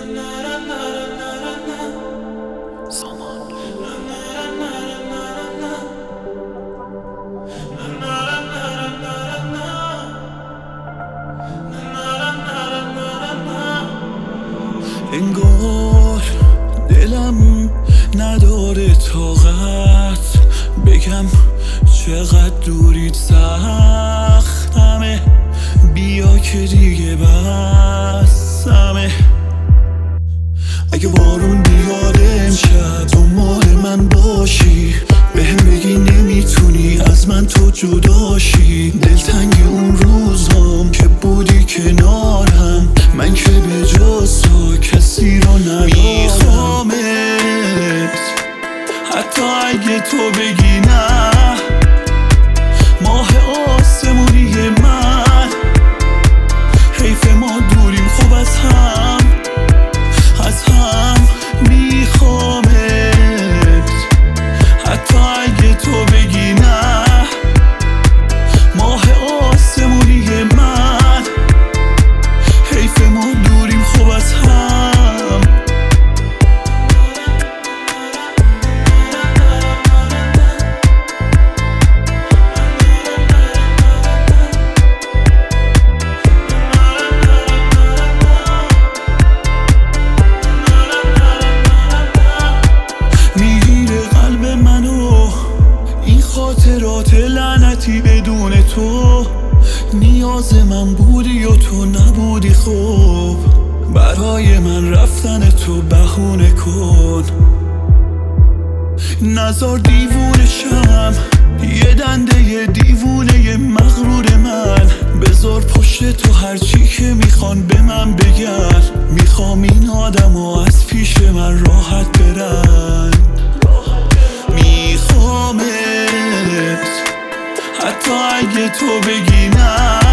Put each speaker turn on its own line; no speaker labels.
انگار دلم نداره طاقت بگم چقدر دوریت سختمه، بیا که دیگه بسمه. اگه بارون بیاد امشب دنبال من باشی، بهم بگی نمیتونی از من تو جداشی. دلتنگ اون روزام که بودی کنارم، من که به جز تو کسی رو میخوامت. حتی اگه تو بگی نه، ماه آسمونی من، حیف ما دوریم خوب از هم میخوامت. حتی اگه تو بگی نه، ماه آسمونی من، حیف ما دوریم خوب از هم. خاطرات لعنتی بدون تو، نیاز من بودی و تو نبودی. خوب برای من رفتن تو بهونه کن، نزار دیوونشم، یه دنده دیوونه مغرور من. بذار پشت تو هرچی که میخوان به من بگن، میخوام این آدمو از پیش من راحت برن. میخوامت حتی اگه تو بگی نه،